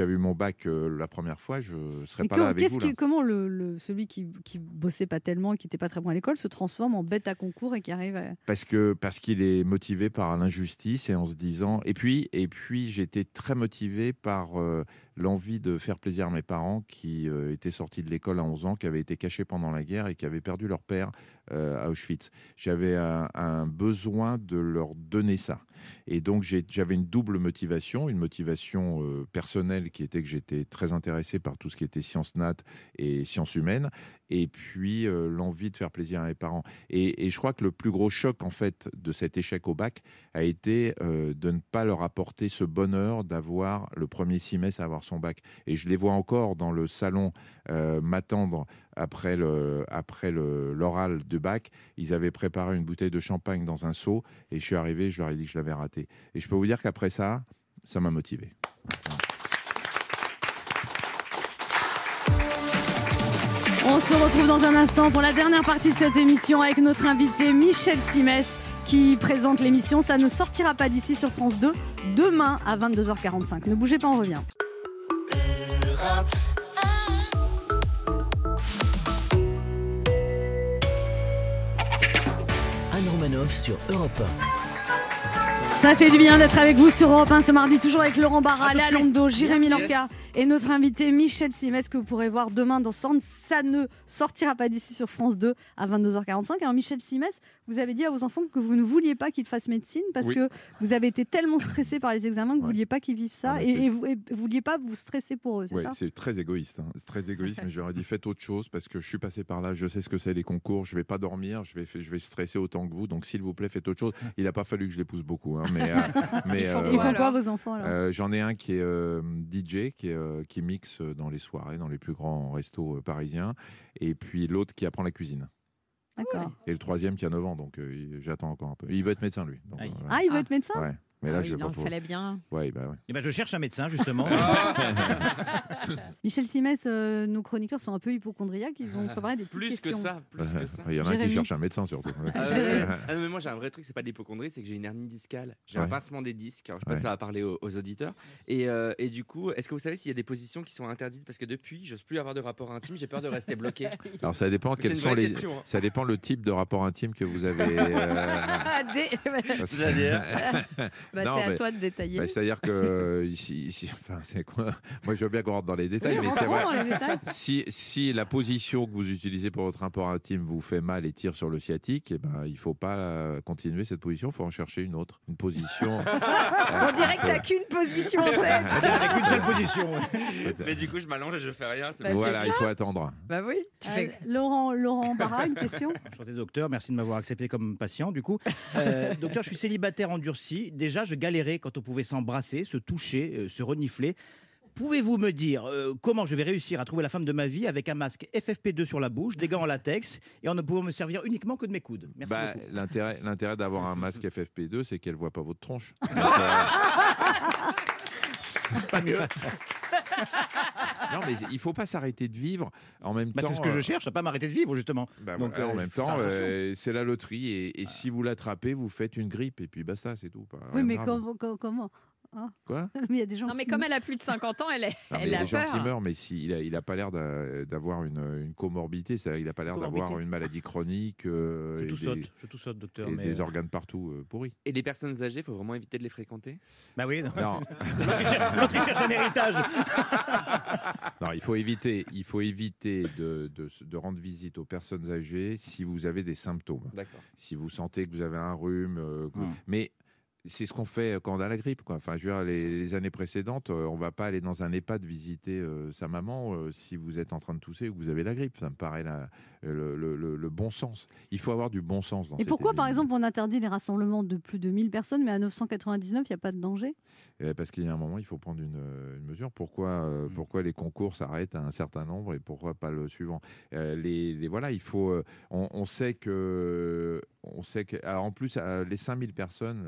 j'avais eu mon bac la première fois, je ne serais
Mais
pas là avec vous. Là.
Comment celui qui bossait pas tellement et qui n'était pas très bon à l'école se transforme en bête à concours et qui arrive à...
Parce qu'il est motivé par l'injustice et en se disant... Et puis j'étais très motivé par l'envie de faire plaisir à mes parents qui étaient sortis de l'école à 11 ans, qui avaient été cachés pendant la guerre et qui avaient perdu leur père à Auschwitz. J'avais un besoin de leur donner ça. Et donc j'avais une double motivation, une motivation personnelle qui était que j'étais très intéressé par tout ce qui était sciences nat et sciences humaines, et puis l'envie de faire plaisir à mes parents. Et je crois que le plus gros choc en fait de cet échec au bac a été de ne pas leur apporter ce bonheur d'avoir le premier semestre à avoir son bac. Et je les vois encore dans le salon m'attendre après l'oral de bac. Ils avaient préparé une bouteille de champagne dans un seau et je suis arrivé, je leur ai dit que je l'avais raté. Et je peux vous dire qu'après ça m'a motivé.
On se retrouve dans un instant pour la dernière partie de cette émission avec notre invité Michel Simès qui présente l'émission Ça ne sortira pas d'ici sur France 2 demain à 22h45. Ne bougez pas, on revient.
Anne Romanoff sur Europe 1.
Ça fait du bien d'être avec vous sur Europe 1 ce mardi, toujours avec Laurent Barra, Léa Lando, Jérémy Lorca et notre invité Michel Simès que vous pourrez voir demain dans Ça ne sortira pas d'ici sur France 2 à 22h45. Alors Michel Simès, vous avez dit à vos enfants que vous ne vouliez pas qu'ils fassent médecine parce que vous avez été tellement stressé par les examens que vous ne vouliez pas qu'ils vivent ça et vous ne vouliez pas vous stresser pour eux, c'est ça ?
C'est très égoïste. C'est très égoïste, mais j'aurais dit faites autre chose parce que je suis passé par là, je sais ce que c'est les concours, je ne vais pas dormir, je vais stresser autant que vous, donc s'il vous plaît faites autre chose. Il n'a pas fallu que je les pousse beaucoup, hein, mais
ils font quoi vos enfants alors ?
J'en ai un qui est DJ, qui mixe dans les soirées, dans les plus grands restos parisiens, et puis l'autre qui apprend la cuisine.
D'accord.
Et le troisième qui a 9 ans, donc j'attends encore un peu. Il veut être médecin, lui. Donc,
il veut être médecin ?
Ouais. Mais là,
il en fallait bien.
Ouais.
Et je cherche un médecin, justement.
Michel Simès, nos chroniqueurs sont un peu hypochondriaques. Ils vont préparer des petites questions.
Plus que ça.
Il y en a un qui cherche un médecin, surtout.
Non, mais moi, j'ai un vrai truc, c'est pas de l'hypochondrie, c'est que j'ai une hernie discale. J'ai un pincement des disques. Alors, je sais pas si ça va parler aux auditeurs. Et du coup, est-ce que vous savez s'il y a des positions qui sont interdites ? Parce que depuis, j'ose plus avoir de rapport intime, j'ai peur de rester bloqué.
Alors, ça dépend ça dépend le type de rapport intime que vous avez.
C'est-à-dire
c'est à toi de détailler.
C'est-à-dire que c'est quoi ? Moi, je veux bien qu'on rentre dans les détails, mais c'est vrai. Si la position que vous utilisez pour votre rapport intime vous fait mal et tire sur le sciatique, il faut pas continuer cette position. Il faut en chercher une autre, une position.
On dirait que t'as qu'une position en tête.
Avec une seule position.
Mais du coup, je m'allonge et je fais rien.
Voilà, il faut attendre.
Bah oui.
Laurent Barra, une question.
Enchanté docteur, merci de m'avoir accepté comme patient. Du coup, docteur, je suis célibataire endurci. Déjà, je galérais quand on pouvait s'embrasser, se toucher, se renifler. Pouvez-vous me dire comment je vais réussir à trouver la femme de ma vie avec un masque FFP2 sur la bouche, des gants en latex et en ne pouvant me servir uniquement que de mes coudes ? Merci beaucoup.
L'intérêt d'avoir un masque FFP2, c'est qu'elle ne voit pas votre tronche.
Pas mieux.
Non, mais il ne faut pas s'arrêter de vivre en même temps.
C'est ce que je cherche, à ne pas m'arrêter de vivre, justement.
Donc, en même temps, c'est la loterie. Et si vous l'attrapez, vous faites une grippe. Et puis basta, c'est tout.
Oui, mais comment
Quoi ?
Mais il y a des gens.
Non, mais comme elle a plus de 50 ans, elle
il y a des gens qui meurent, mais il n'a pas l'air d'avoir une comorbidité. Il n'a pas l'air d'avoir une maladie chronique.
Je tout saute, docteur.
Et des organes partout pourris.
Et les personnes âgées, il faut vraiment éviter de les fréquenter ?
Bah oui.
Non.
L'autre, il cherche un héritage.
Non, il faut éviter de rendre visite aux personnes âgées si vous avez des symptômes.
D'accord.
Si vous sentez que vous avez un rhume, mais c'est ce qu'on fait quand on a la grippe, quoi. Enfin, je veux dire, les années précédentes, on va pas aller dans un EHPAD visiter sa maman si vous êtes en train de tousser ou que vous avez la grippe. Ça me paraît le bon sens. Il faut avoir du bon sens dans cette
pourquoi, par exemple, on interdit les rassemblements de plus de 1000 personnes, mais à 999, il n'y a pas de danger ?
Parce qu'il y a un moment, il faut prendre une mesure. Pourquoi les concours s'arrêtent à un certain nombre et pourquoi pas le suivant ? Voilà, il faut. On sait que. Alors en plus, les 5000 personnes, là aujourd'hui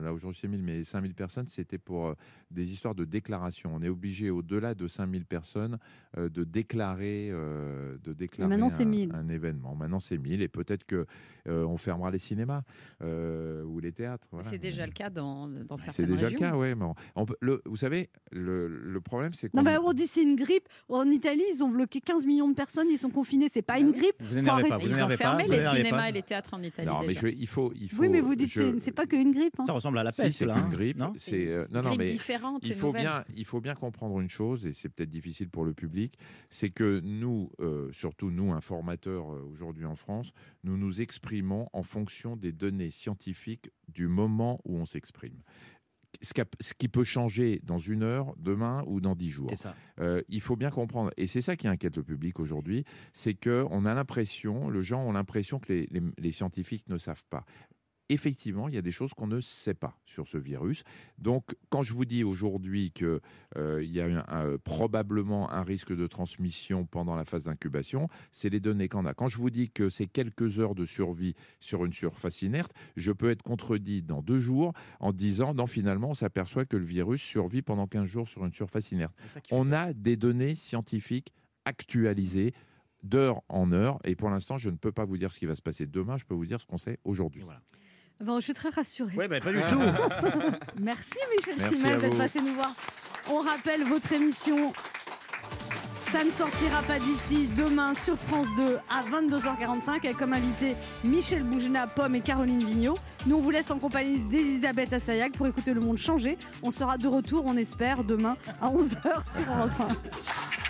annoncé 1000, mais 5000 personnes, c'était pour des histoires de déclaration. On est obligé, au-delà de 5000 personnes, de déclarer,
maintenant, c'est 1000.
un événement. Maintenant, c'est 1000 et peut-être qu'on fermera les cinémas ou les théâtres. Voilà.
C'est déjà le cas dans certaines
C'est déjà
régions.
le cas, oui. Vous savez, le problème, c'est qu'on...
Non, on dit c'est une grippe. En Italie, ils ont bloqué 15 millions de personnes, ils sont confinés. C'est pas une grippe.
Vous énervez pas, vous
Ils ont
énervez
fermé
pas,
les
vous énervez
cinémas
pas.
et les théâtres en Italie.
Non, mais
déjà.
il faut.
Oui, mais vous dites c'est pas qu'une grippe. Hein.
Ça ressemble à la
Si,
peste,
c'est
là.
une grippe.
Non,
non, mais
différente,
il faut bien comprendre une chose, et c'est peut-être difficile pour le public, c'est que nous, surtout nous, informateurs aujourd'hui en France, nous nous exprimons en fonction des données scientifiques du moment où on s'exprime. Ce qui peut changer dans 1 heure, demain ou dans 10 jours.
C'est ça.
Il faut bien comprendre, et c'est ça qui inquiète le public aujourd'hui, c'est qu'on a l'impression, les gens ont l'impression que les scientifiques ne savent pas. Effectivement, il y a des choses qu'on ne sait pas sur ce virus. Donc, quand je vous dis aujourd'hui qu'il y a probablement un risque de transmission pendant la phase d'incubation, c'est les données qu'on a. Quand je vous dis que c'est quelques heures de survie sur une surface inerte, je peux être contredit dans 2 jours en disant, non, finalement, on s'aperçoit que le virus survit pendant 15 jours sur une surface inerte. On a des données scientifiques actualisées d'heure en heure, et pour l'instant, je ne peux pas vous dire ce qui va se passer demain, je peux vous dire ce qu'on sait aujourd'hui.
Voilà.
Bon, je suis très rassurée.
Ouais, pas du tout.
Merci Michel
Merci
Simès
à
d'être
vous.
passé nous voir. On rappelle votre émission. Ça ne sortira pas d'ici demain sur France 2 à 22h45 avec comme invité Michel Boujna, Pomme et Caroline Vigneault. Nous on vous laisse en compagnie d'Elisabeth Assayag pour écouter Le Monde changer. On sera de retour, on espère, demain à 11h sur Europe 1.